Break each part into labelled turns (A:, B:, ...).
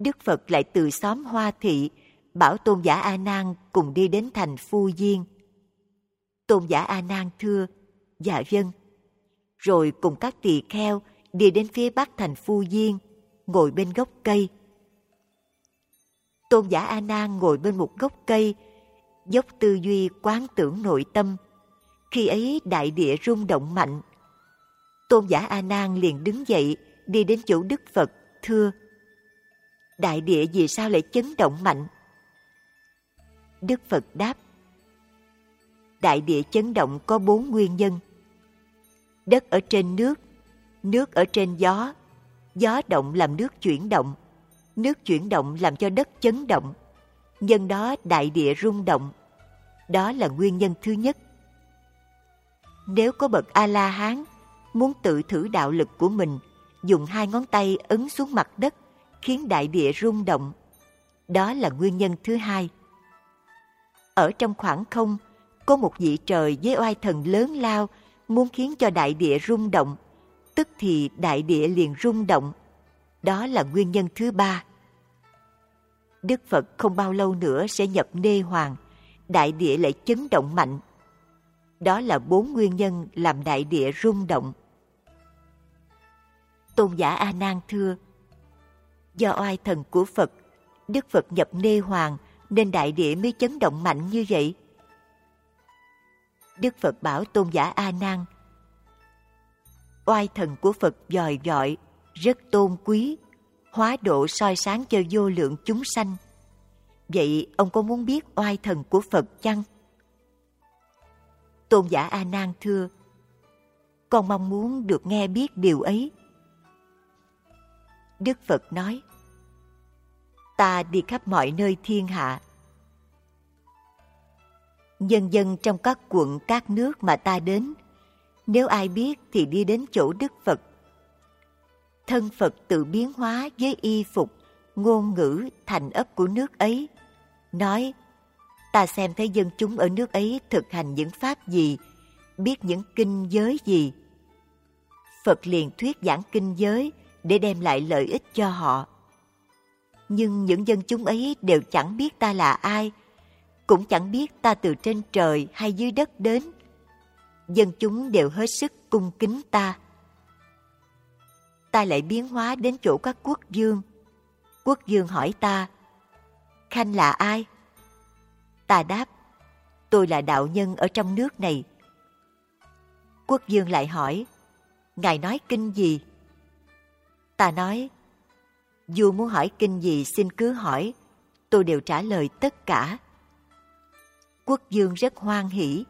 A: Đức Phật lại từ xóm Hoa Thị bảo Tôn giả A Nan cùng đi đến thành Phu Diên. Tôn giả A Nan thưa: Dạ vâng. Rồi cùng các tỳ kheo đi đến phía bắc thành Phu Diên, ngồi bên gốc cây. Tôn giả A Nan ngồi bên một gốc cây, dốc tư duy quán tưởng nội tâm. Khi ấy đại địa rung động mạnh. Tôn giả A Nan liền đứng dậy đi đến chỗ Đức Phật, thưa: Đại địa vì sao lại chấn động mạnh? Đức Phật đáp: Đại địa chấn động có 4 nguyên nhân. Đất ở trên nước, nước ở trên gió, gió động làm nước chuyển động, nước chuyển động làm cho đất chấn động, nhân đó đại địa rung động. Đó là nguyên nhân thứ nhất. Nếu có bậc A-la-hán muốn tự thử đạo lực của mình, dùng 2 ngón tay ấn xuống mặt đất khiến đại địa rung động, đó là nguyên nhân thứ hai. Ở trong khoảng không có một vị trời với oai thần lớn lao muốn khiến cho đại địa rung động, tức thì đại địa liền rung động, đó là nguyên nhân thứ ba. Đức Phật không bao lâu nữa sẽ nhập Nê Hoàng, đại địa lại chấn động mạnh. Đó là 4 nguyên nhân làm đại địa rung động. Tôn giả A Nan thưa: Do oai thần của Phật, Đức Phật nhập Nê Hoàng nên đại địa mới chấn động mạnh như vậy. Đức Phật bảo Tôn giả A Nan: Oai thần của Phật dòi dọi, rất tôn quý, hóa độ soi sáng cho vô lượng chúng sanh. Vậy ông có muốn biết oai thần của Phật chăng? Tôn giả A Nan thưa: Con mong muốn được nghe biết điều ấy. Đức Phật nói: Ta đi khắp mọi nơi thiên hạ. Nhân dân trong các quận các nước mà ta đến, nếu ai biết thì đi đến chỗ Đức Phật. Thân Phật tự biến hóa với y phục, ngôn ngữ, thành ấp của nước ấy, nói: Ta xem thấy dân chúng ở nước ấy thực hành những pháp gì, biết những kinh giới gì. Phật liền thuyết giảng kinh giới để đem lại lợi ích cho họ. Nhưng những dân chúng ấy đều chẳng biết ta là ai, cũng chẳng biết ta từ trên trời hay dưới đất đến. Dân chúng đều hết sức cung kính ta. Ta lại biến hóa đến chỗ các quốc vương. Quốc vương hỏi ta: Khanh là ai? Ta đáp: Tôi là đạo nhân ở trong nước này. Quốc vương lại hỏi: Ngài nói kinh gì? Ta nói: Vua muốn hỏi kinh gì xin cứ hỏi, tôi đều trả lời tất cả. Quốc vương rất hoan hỉ.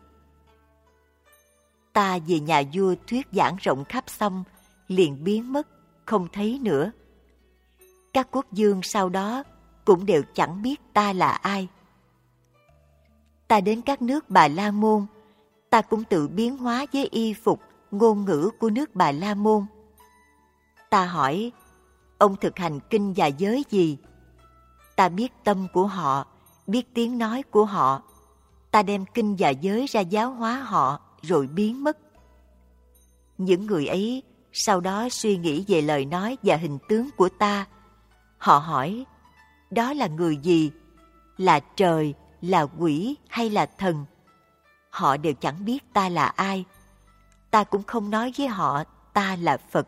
A: Ta về nhà vua thuyết giảng rộng khắp xong, liền biến mất, không thấy nữa. Các quốc vương sau đó cũng đều chẳng biết ta là ai. Ta đến các nước Bà La Môn, ta cũng tự biến hóa với y phục, ngôn ngữ của nước Bà La Môn. Ta hỏi: Ông thực hành kinh và giới gì? Ta biết tâm của họ, biết tiếng nói của họ. Ta đem kinh và giới ra giáo hóa họ rồi biến mất. Những người ấy sau đó suy nghĩ về lời nói và hình tướng của ta. Họ hỏi: Đó là người gì? Là trời, là quỷ hay là thần? Họ đều chẳng biết ta là ai. Ta cũng không nói với họ ta là Phật.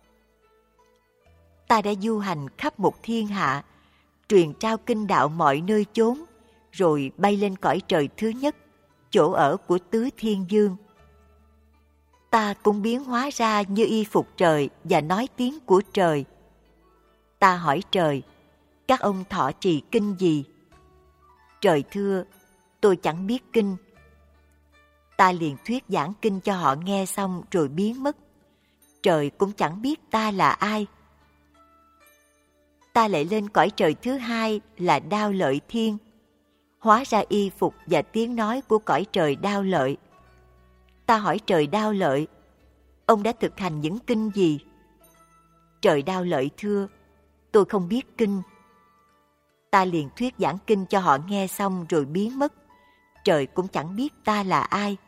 A: Ta đã du hành khắp một thiên hạ, truyền trao kinh đạo mọi nơi chốn, rồi bay lên cõi trời thứ nhất, chỗ ở của tứ thiên vương. Ta cũng biến hóa ra như y phục trời và nói tiếng của trời. Ta hỏi trời: Các ông thọ trì kinh gì? Trời thưa: Tôi chẳng biết kinh. Ta liền thuyết giảng kinh cho họ nghe xong rồi biến mất. Trời cũng chẳng biết ta là ai. Ta lại lên cõi trời thứ hai là Đao Lợi Thiên, hóa ra y phục và tiếng nói của cõi trời Đao Lợi. Ta hỏi trời Đao Lợi: Ông đã thực hành những kinh gì? Trời Đao Lợi thưa: Tôi không biết kinh. Ta liền thuyết giảng kinh cho họ nghe xong rồi biến mất. Trời cũng chẳng biết ta là ai.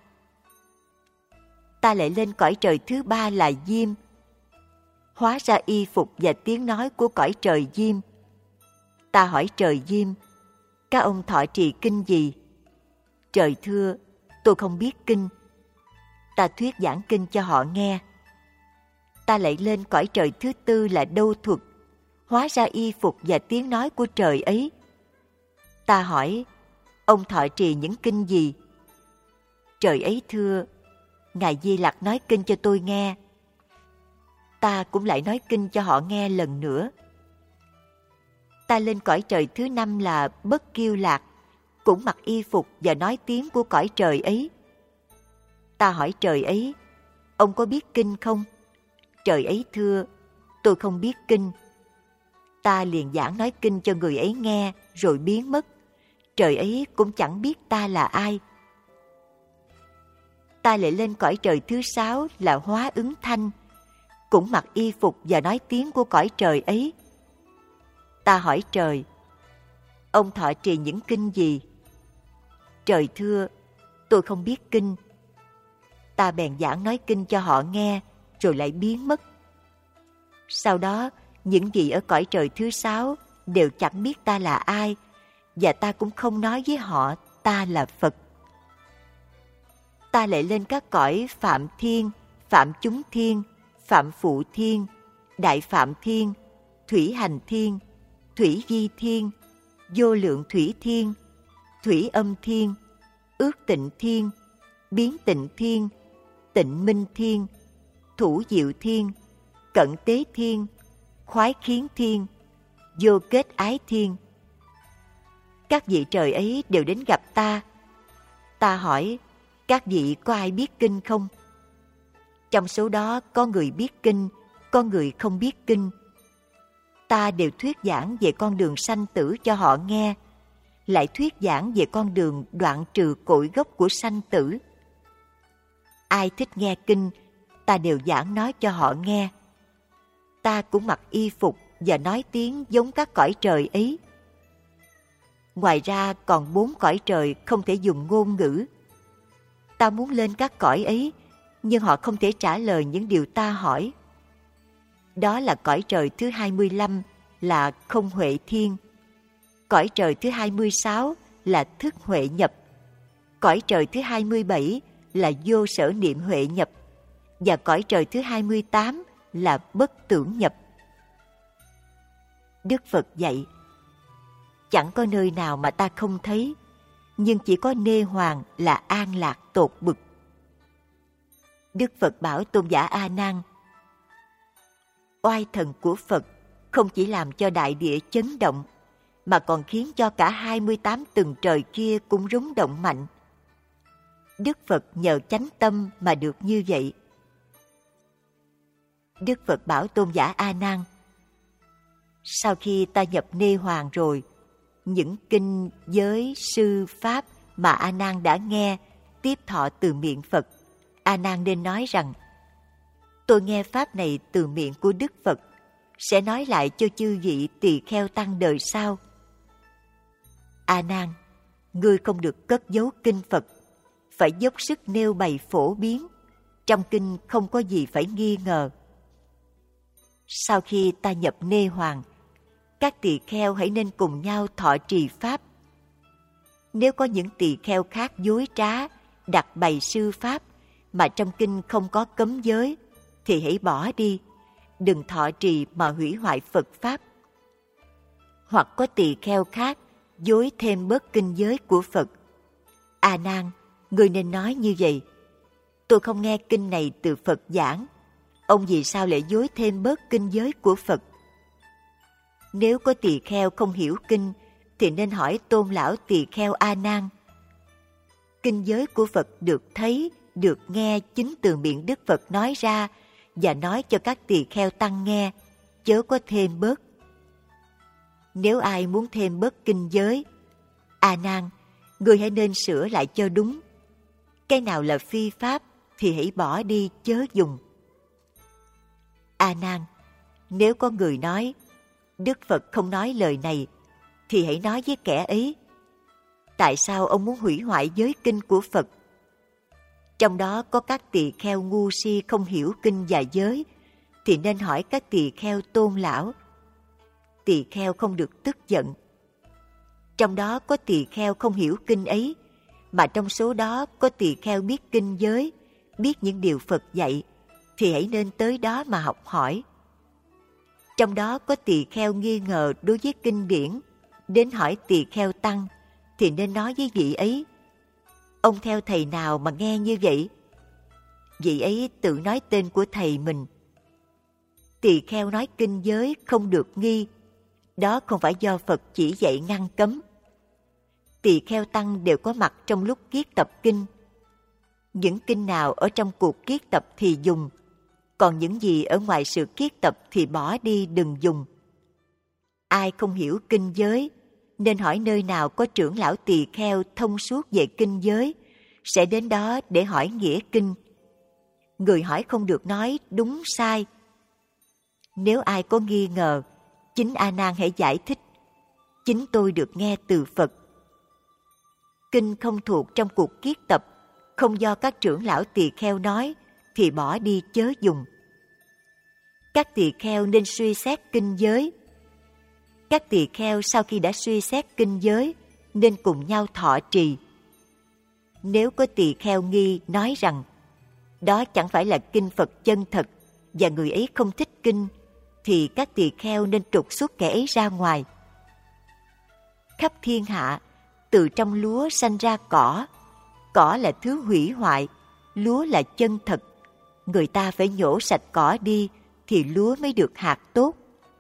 A: Ta lại lên cõi trời thứ ba là Diêm, hóa ra y phục và tiếng nói của cõi trời Diêm. Ta hỏi trời Diêm, các ông thọ trì kinh gì? Trời thưa, tôi không biết kinh. Ta thuyết giảng kinh cho họ nghe. Ta lại lên cõi trời thứ tư là Đâu Thuật, hóa ra y phục và tiếng nói của trời ấy. Ta hỏi, ông thọ trì những kinh gì? Trời ấy thưa, Ngài Di Lặc nói kinh cho tôi nghe. Ta cũng lại nói kinh cho họ nghe lần nữa. Ta lên cõi trời thứ năm là Bất Kiêu Lạc, cũng mặc y phục và nói tiếng của cõi trời ấy. Ta hỏi trời ấy, ông có biết kinh không? Trời ấy thưa, tôi không biết kinh. Ta liền giảng nói kinh cho người ấy nghe, rồi biến mất. Trời ấy cũng chẳng biết ta là ai. Ta lại lên cõi trời thứ sáu là Hóa Ứng Thanh, cũng mặc y phục và nói tiếng của cõi trời ấy. Ta hỏi trời, ông thọ trì những kinh gì? Trời thưa, tôi không biết kinh. Ta bèn giảng nói kinh cho họ nghe, rồi lại biến mất. Sau đó, những vị ở cõi trời thứ sáu đều chẳng biết ta là ai, và ta cũng không nói với họ ta là Phật. Ta lại lên các cõi Phạm Thiên, Phạm Chúng Thiên, Phạm Phụ Thiên, Đại Phạm Thiên, Thủy Hành Thiên, Thủy Vi Thiên, Vô Lượng Thủy Thiên, Thủy Âm Thiên, Ước Tịnh Thiên, Biến Tịnh Thiên, Tịnh Minh Thiên, Thủ Diệu Thiên, Cận Tế Thiên, Khoái Khiến Thiên, Vô Kết Ái Thiên. Các vị trời ấy đều đến gặp ta. Ta hỏi, các vị có ai biết kinh không? Trong số đó có người biết kinh, có người không biết kinh. Ta đều thuyết giảng về con đường sanh tử cho họ nghe, lại thuyết giảng về con đường đoạn trừ cội gốc của sanh tử. Ai thích nghe kinh, ta đều giảng nói cho họ nghe. Ta cũng mặc y phục và nói tiếng giống các cõi trời ấy. Ngoài ra còn 4 cõi trời không thể dùng ngôn ngữ. Ta muốn lên các cõi ấy, nhưng họ không thể trả lời những điều ta hỏi. Đó là cõi trời thứ 25 là Không Huệ Thiên, cõi trời thứ 26 là Thức Huệ Nhập, cõi trời thứ 27 là Vô Sở Niệm Huệ Nhập, và cõi trời thứ 28 là Bất Tưởng Nhập. Đức Phật dạy, chẳng có nơi nào mà ta không thấy, nhưng chỉ có Nê Hoàng là an lạc tột bực. Đức Phật bảo tôn giả A Nan, oai thần của Phật không chỉ làm cho đại địa chấn động, mà còn khiến cho cả 28 tầng trời kia cũng rung động mạnh. Đức Phật nhờ chánh tâm mà được như vậy. Đức Phật bảo tôn giả A Nan, sau khi ta nhập Nê Hoàng rồi, những kinh, giới, sư, pháp mà A Nan đã nghe tiếp thọ từ miệng Phật, A Nan nên nói rằng, tôi nghe pháp này từ miệng của Đức Phật, sẽ nói lại cho chư vị tỳ kheo tăng đời sau. A Nan, ngươi không được cất giấu kinh Phật, phải dốc sức nêu bày phổ biến. Trong kinh không có gì phải nghi ngờ. Sau khi ta nhập Nê Hoàng, các tỳ kheo hãy nên cùng nhau thọ trì pháp. Nếu có những tỳ kheo khác dối trá, đặt bày sư pháp mà trong kinh không có cấm giới, thì hãy bỏ đi, đừng thọ trì mà hủy hoại Phật pháp. Hoặc có tỳ kheo khác dối thêm bớt kinh giới của Phật. A Nan, ngươi nên nói như vậy: tôi không nghe kinh này từ Phật giảng, ông vì sao lại dối thêm bớt kinh giới của Phật? Nếu có tỳ kheo không hiểu kinh, thì nên hỏi tôn lão tỳ kheo A Nan. Kinh giới của Phật được thấy, được nghe chính từ miệng Đức Phật nói ra, và nói cho các tỳ kheo tăng nghe, chớ có thêm bớt. Nếu ai muốn thêm bớt kinh giới, A Nan, ngươi hãy nên sửa lại cho đúng. Cái nào là phi pháp thì hãy bỏ đi, chớ dùng. A Nan, nếu có người nói Đức Phật không nói lời này, thì hãy nói với kẻ ấy: tại sao ông muốn hủy hoại giới kinh của Phật? Trong đó có các tỳ kheo ngu si không hiểu kinh và giới, thì nên hỏi các tỳ kheo tôn lão. tỳ kheo không được tức giận. Trong đó có tỳ kheo không hiểu kinh ấy, mà trong số đó có tỳ kheo biết kinh giới, biết những điều Phật dạy, thì hãy nên tới đó mà học hỏi. Trong đó có tỳ kheo nghi ngờ đối với kinh điển, đến hỏi tỳ kheo tăng, thì nên nói với vị ấy: ông theo thầy nào mà nghe như vậy? Vị ấy tự nói tên của thầy mình. Tỳ kheo nói kinh giới không được nghi, đó không phải do Phật chỉ dạy ngăn cấm. Tỳ kheo tăng đều có mặt trong lúc kiết tập kinh. Những kinh nào ở trong cuộc kiết tập thì dùng, còn những gì ở ngoài sự kiết tập thì bỏ đi đừng dùng. Ai không hiểu kinh giới nên hỏi nơi nào có trưởng lão tỳ kheo thông suốt về kinh giới, sẽ đến đó để hỏi nghĩa kinh. Người hỏi không được nói đúng sai. Nếu ai có nghi ngờ, chính A Nan hãy giải thích: chính tôi được nghe từ Phật. Kinh không thuộc trong cuộc kiết tập, không do các trưởng lão tỳ kheo nói, thì bỏ đi chớ dùng. Các tỳ kheo nên suy xét kinh giới. Các tỳ kheo sau khi đã suy xét kinh giới nên cùng nhau thọ trì. Nếu có tỳ kheo nghi nói rằng đó chẳng phải là kinh Phật chân thật và người ấy không thích kinh, thì các tỳ kheo nên trục xuất kẻ ấy ra ngoài. Khắp thiên hạ, từ trong lúa sanh ra cỏ. Cỏ là thứ hủy hoại, lúa là chân thật. Người ta phải nhổ sạch cỏ đi thì lúa mới được hạt tốt.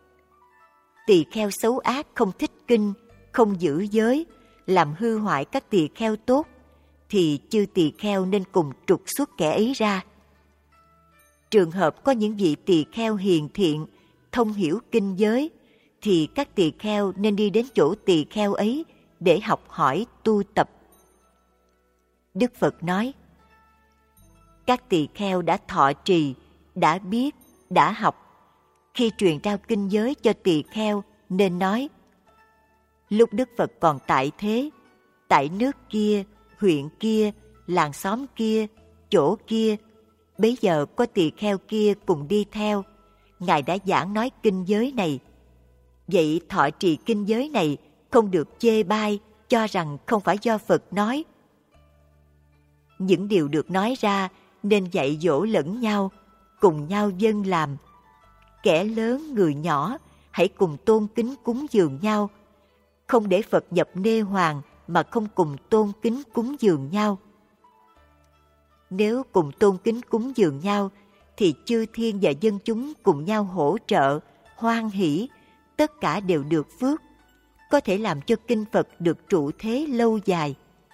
A: Tỳ kheo xấu ác không thích kinh, không giữ giới, làm hư hoại các tỳ kheo tốt, thì chư tỳ kheo nên cùng trục xuất kẻ ấy ra. Trường hợp có những vị tỳ kheo hiền thiện, thông hiểu kinh giới, thì các tỳ kheo nên đi đến chỗ tỳ kheo ấy để học hỏi tu tập. Đức Phật nói: các tỳ kheo đã thọ trì, đã biết, đã học. Khi truyền trao kinh giới cho tỳ kheo nên nói: lúc Đức Phật còn tại thế, tại nước kia, huyện kia, làng xóm kia, chỗ kia, bấy giờ có tỳ kheo kia cùng đi theo, Ngài đã giảng nói kinh giới này. Vậy thọ trì kinh giới này không được chê bai, cho rằng không phải do Phật nói. Những điều được nói ra nên dạy dỗ lẫn nhau, cùng nhau dâng làm. Kẻ lớn người nhỏ hãy cùng tôn kính cúng dường nhau, không để Phật nhập nê hoàng mà không cùng tôn kính cúng dường nhau. Nếu cùng tôn kính cúng dường nhau thì chư thiên và dân chúng cùng nhau hỗ trợ, hoan hỷ, tất cả đều được phước, có thể làm cho kinh Phật được trụ thế lâu dài.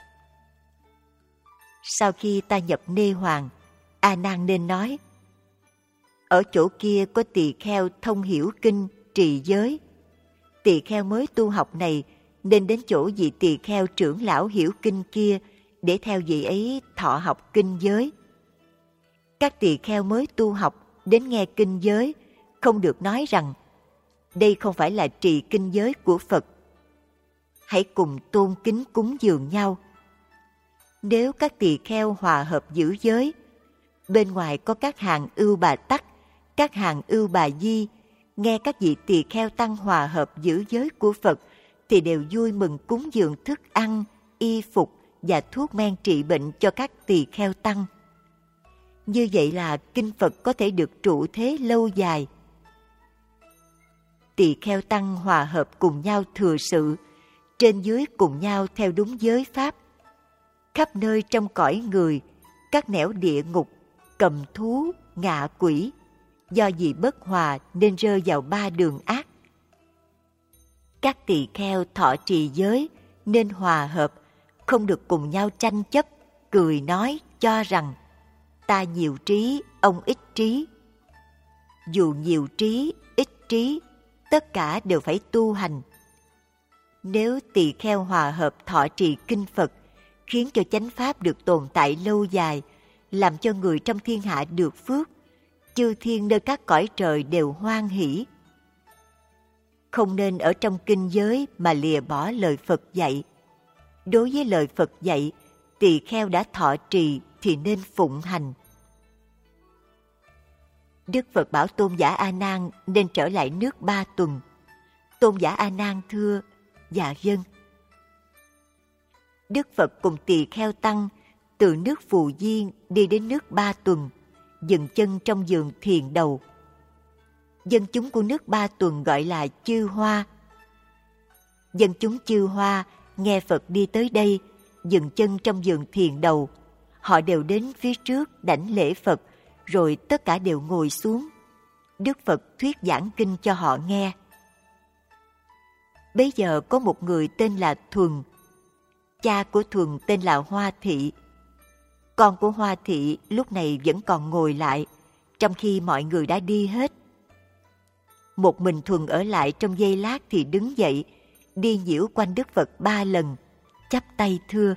A: Sau khi ta nhập nê hoàng, A Nan nên nói: ở chỗ kia có tỳ kheo thông hiểu kinh, trì giới. Tỳ kheo mới tu học này nên đến chỗ vị tỳ kheo trưởng lão hiểu kinh kia để theo vị ấy thọ học kinh giới. Các tỳ kheo mới tu học đến nghe kinh giới không được nói rằng đây không phải là trì kinh giới của Phật. Hãy cùng tôn kính cúng dường nhau. Nếu các tỳ kheo hòa hợp giữ giới, bên ngoài có các hàng ưu bà tắc, các hàng ưu bà di, nghe các vị tỳ kheo tăng hòa hợp giữ giới của Phật thì đều vui mừng cúng dường thức ăn, y phục và thuốc men trị bệnh cho các tỳ kheo tăng. Như vậy là kinh Phật có thể được trụ thế lâu dài. Tỳ kheo tăng hòa hợp cùng nhau thừa sự, trên dưới cùng nhau theo đúng giới pháp. Khắp nơi trong cõi người, các nẻo địa ngục, cầm thú, ngạ quỷ, do vì bất hòa nên rơi vào ba đường ác. Các tỳ kheo thọ trì giới nên hòa hợp, không được cùng nhau tranh chấp, cười nói cho rằng ta nhiều trí, ông ít trí. Dù nhiều trí, ít trí, tất cả đều phải tu hành. Nếu tỳ kheo hòa hợp thọ trì kinh Phật, khiến cho chánh pháp được tồn tại lâu dài, làm cho người trong thiên hạ được phước, chư thiên nơi các cõi trời đều hoan hỷ. Không nên ở trong kinh giới mà lìa bỏ lời Phật dạy. Đối với lời Phật dạy, tỳ kheo đã thọ trì thì nên phụng hành. Đức Phật bảo tôn giả A Nan nên trở lại nước 3 tuần. Tôn giả A Nan thưa: Dạ vâng. Đức Phật cùng tỳ kheo tăng từ nước Phù Diên đi đến nước Ba Tuần, dừng chân trong vườn Thiền Đầu. Dân chúng của nước Ba Tuần gọi là Chư Hoa. Dân chúng Chư Hoa nghe Phật đi tới đây, dừng chân trong vườn Thiền Đầu. Họ đều đến phía trước đảnh lễ Phật, rồi tất cả đều ngồi xuống. Đức Phật thuyết giảng kinh cho họ nghe. Bấy giờ có một người tên là Thuần. Cha của Thuần tên là Hoa Thị. Con của Hoa Thị lúc này vẫn còn ngồi lại, trong khi mọi người đã đi hết. Một mình Thuần ở lại trong giây lát thì đứng dậy, đi nhiễu quanh Đức Phật 3 lần, chắp tay thưa: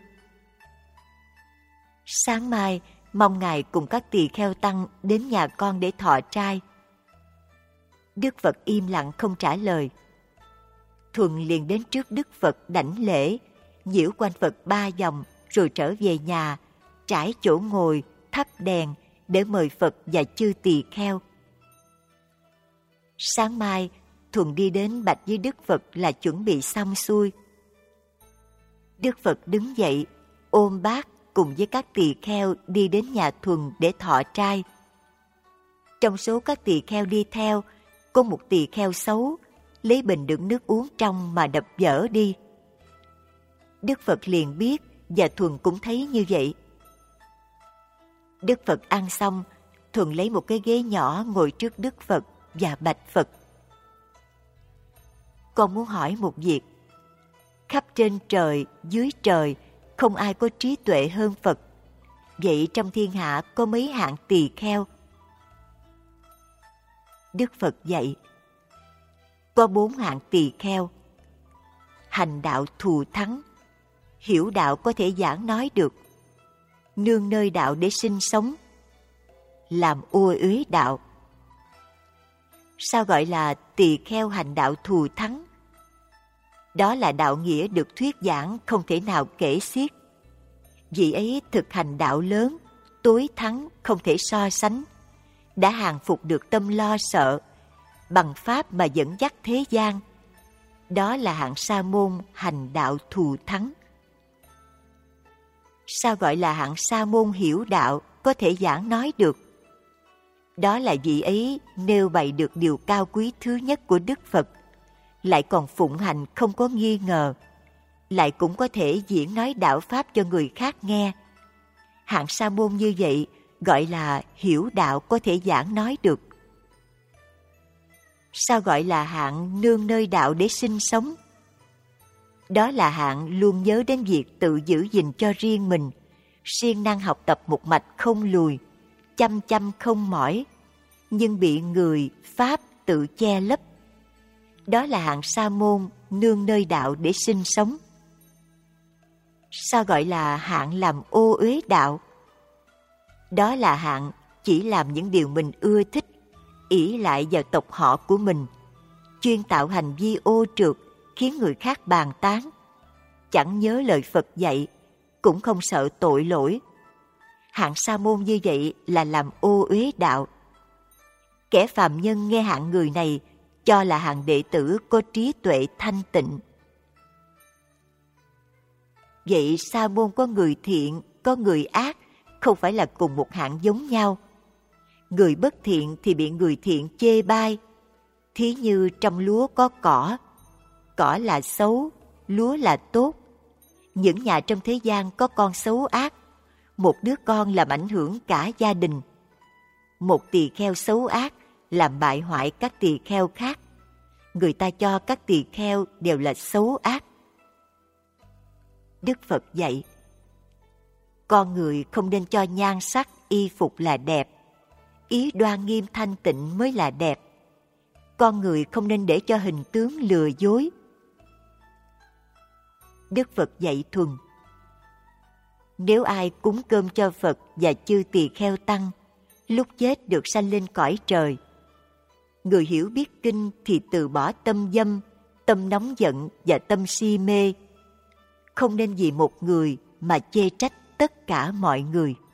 A: Sáng mai mong Ngài cùng các tỳ kheo tăng đến nhà con để thọ trai. Đức Phật im lặng không trả lời. Thuần liền đến trước Đức Phật đảnh lễ, nhiễu quanh Phật 3 vòng, rồi trở về nhà, trải chỗ ngồi, thắp đèn để mời Phật và chư tỳ kheo. Sáng mai, Thuần đi đến bạch với Đức Phật là chuẩn bị xong xuôi. Đức Phật đứng dậy, ôm bát cùng với các tỳ kheo đi đến nhà Thuần để thọ trai. Trong số các tỳ kheo đi theo, có một tỳ kheo xấu, lấy bình đựng nước uống trong mà đập vỡ đi. Đức Phật liền biết và Thuần cũng thấy như vậy. Đức Phật ăn xong, Thuần lấy một cái ghế nhỏ ngồi trước Đức Phật và bạch Phật: Con muốn hỏi một việc. Khắp trên trời, dưới trời, không ai có trí tuệ hơn Phật. Vậy trong thiên hạ có mấy hạng tỳ kheo? Đức Phật dạy: Có 4 hạng tỳ kheo. Hành đạo thù thắng, hiểu đạo có thể giảng nói được, nương nơi đạo để sinh sống, làm ô uế đạo. Sao gọi là tỳ kheo hành đạo thù thắng? Đó là đạo nghĩa được thuyết giảng không thể nào kể xiết. Vị ấy thực hành đạo lớn, tối thắng không thể so sánh, đã hàng phục được tâm lo sợ, bằng pháp mà dẫn dắt thế gian. Đó là hạng sa môn hành đạo thù thắng. Sao gọi là hạng sa môn hiểu đạo, có thể giảng nói được? Đó là vị ấy nêu bày được điều cao quý thứ nhất của Đức Phật, lại còn phụng hành không có nghi ngờ, lại cũng có thể diễn nói đạo pháp cho người khác nghe. Hạng sa môn như vậy gọi là hiểu đạo có thể giảng nói được. Sao gọi là hạng nương nơi đạo để sinh sống? Đó là hạng luôn nhớ đến việc tự giữ gìn cho riêng mình, siêng năng học tập một mạch không lùi, chăm chăm không mỏi, nhưng bị người, pháp tự che lấp. Đó là hạng sa môn nương nơi đạo để sinh sống. Sao gọi là hạng làm ô uế đạo? Đó là hạng chỉ làm những điều mình ưa thích, ỷ lại vào tộc họ của mình, chuyên tạo hành vi ô trượt khiến người khác bàn tán, chẳng nhớ lời Phật dạy, cũng không sợ tội lỗi. Hạng sa môn như vậy là làm ô uế đạo. Kẻ phàm nhân nghe hạng người này cho là hạng đệ tử có trí tuệ thanh tịnh. Vậy sa môn có người thiện, có người ác, không phải là cùng một hạng giống nhau. Người bất thiện thì bị người thiện chê bai. Thí như trong lúa có cỏ là xấu, lúa là tốt. Những nhà trong thế gian có con xấu ác, một đứa con làm ảnh hưởng cả gia đình. Một tỳ kheo xấu ác làm bại hoại các tỳ kheo khác. Người ta cho các tỳ kheo đều là xấu ác. Đức Phật dạy: Con người không nên cho nhan sắc, y phục là đẹp. Ý đoan nghiêm thanh tịnh mới là đẹp. Con người không nên để cho hình tướng lừa dối. Đức Phật dạy Thuần: Nếu ai cúng cơm cho Phật và chư tỳ kheo tăng, lúc chết được sanh lên cõi trời. Người hiểu biết kinh thì từ bỏ tâm dâm, tâm nóng giận và tâm si mê. Không nên vì một người mà chê trách tất cả mọi người.